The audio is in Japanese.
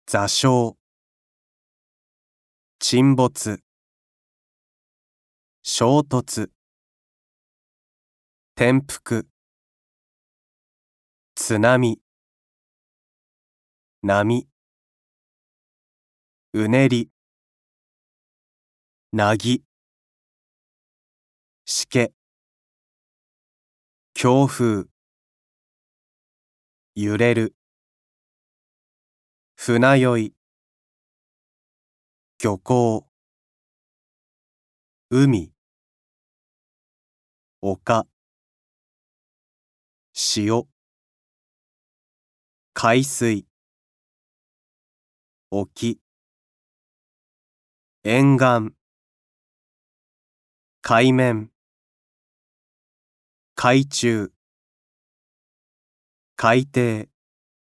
座礁、沈没、衝突、転覆、津波、波、うねり、なぎ、しけ、強風、揺れる、船酔い、漁港、海、丘、潮、海水、沖、沿岸、海面、海中、海底。